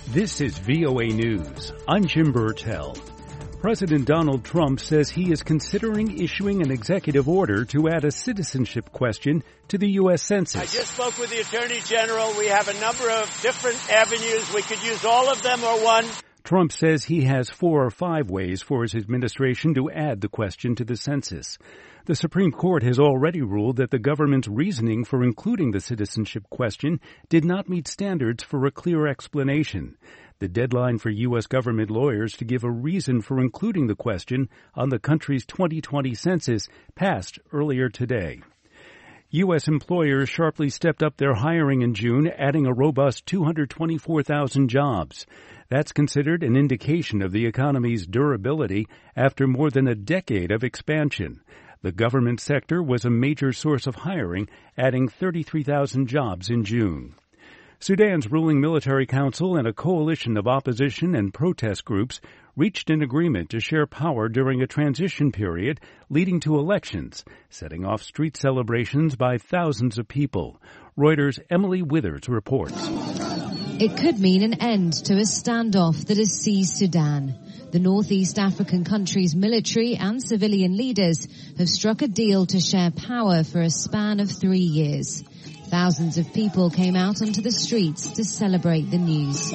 This is VOA News. I'm Jim Burtell. President Donald Trump says he is considering issuing an executive order to add a citizenship question to the U.S. Census. I just spoke with the Attorney General. We have a number of different avenues. We could use all of them or one. Trump says he has 4 or 5 ways for his administration to add the question to the census. The Supreme Court has already ruled that the government's reasoning for including the citizenship question did not meet standards for a clear explanation. The deadline for U.S. government lawyers to give a reason for including the question on the country's 2020 census passed earlier today. U.S. employers sharply stepped up their hiring in June, adding a robust 224,000 jobs. That's considered an indication of the economy's durability after more than a decade of expansion. The government sector was a major source of hiring, adding 33,000 jobs in June. Sudan's ruling military council and a coalition of opposition and protest groups reached an agreement to share power during a transition period leading to elections, setting off street celebrations by thousands of people. Reuters' Emily Withers reports. It could mean an end to a standoff that has seized Sudan. The Northeast African country's military and civilian leaders have struck a deal to share power for a span of 3 years. Thousands of people came out onto the streets to celebrate the news.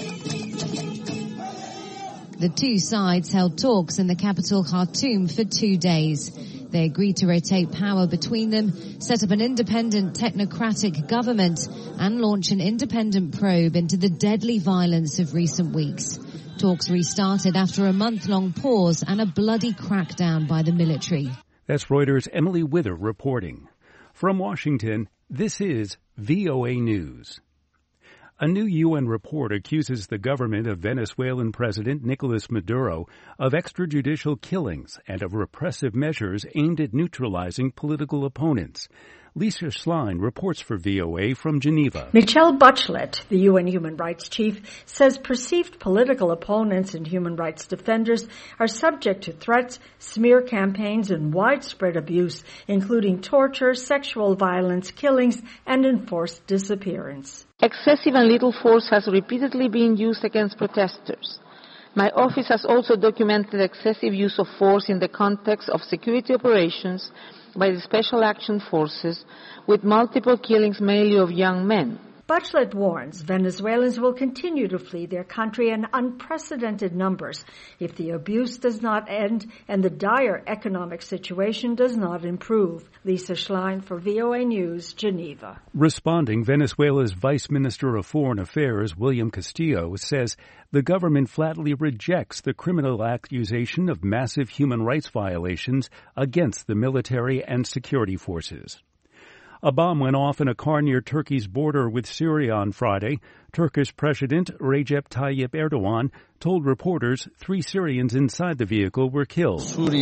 The two sides held talks in the capital Khartoum for 2 days. They agreed to rotate power between them, set up an independent technocratic government, and launch an independent probe into the deadly violence of recent weeks. Talks restarted after a month-long pause and a bloody crackdown by the military. That's Reuters' Emily Wither reporting. From Washington, this is VOA News. A new UN report accuses the government of Venezuelan President Nicolas Maduro of extrajudicial killings and of repressive measures aimed at neutralizing political opponents. Lisa Schlein reports for VOA from Geneva. Michelle Bachelet, the UN human rights chief, says perceived political opponents and human rights defenders are subject to threats, smear campaigns, and widespread abuse, including torture, sexual violence, killings, and enforced disappearance. Excessive and lethal force has repeatedly been used against protesters. My office has also documented excessive use of force in the context of security operations by the Special Action Forces, with multiple killings mainly of young men. Bachelet warns Venezuelans will continue to flee their country in unprecedented numbers if the abuse does not end and the dire economic situation does not improve. Lisa Schlein for VOA News, Geneva. Responding, Venezuela's Vice Minister of Foreign Affairs, William Castillo, says the government flatly rejects the criminal accusation of massive human rights violations against the military and security forces. A bomb went off in a car near Turkey's border with Syria on Friday. Turkish President Recep Tayyip Erdogan told reporters 3 Syrians inside the vehicle were killed.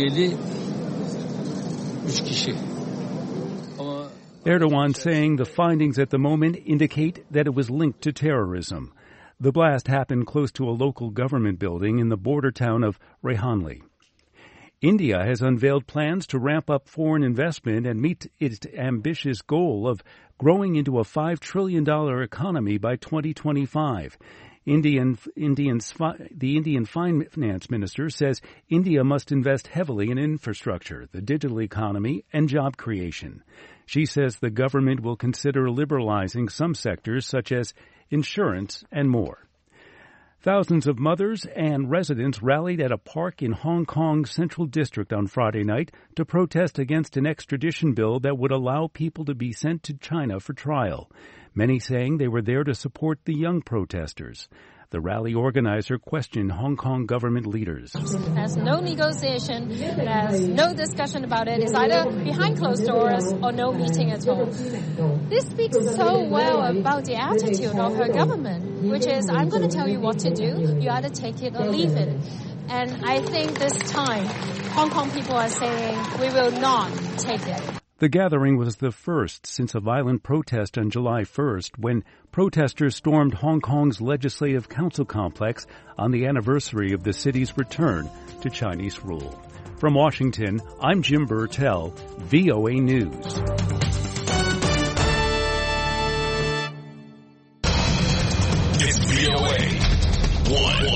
Erdogan saying the findings at the moment indicate that it was linked to terrorism. The blast happened close to a local government building in the border town of Reyhanli. India has unveiled plans to ramp up foreign investment and meet its ambitious goal of growing into a $5 trillion economy by 2025. The Indian finance minister says India must invest heavily in infrastructure, the digital economy, and job creation. She says the government will consider liberalizing some sectors such as insurance and more. Thousands of mothers and residents rallied at a park in Hong Kong's Central District on Friday night to protest against an extradition bill that would allow people to be sent to China for trial. Many saying they were there to support the young protesters. The rally organizer questioned Hong Kong government leaders. There's no negotiation, there's no discussion about it. It's either behind closed doors or no meeting at all. This speaks so well about the attitude of her government, which is, I'm going to tell you what to do, you either take it or leave it. And I think this time, Hong Kong people are saying, we will not take it. The gathering was the first since a violent protest on July 1st when protesters stormed Hong Kong's Legislative Council complex on the anniversary of the city's return to Chinese rule. From Washington, I'm Jim Burtell, VOA News. It's VOA. 101.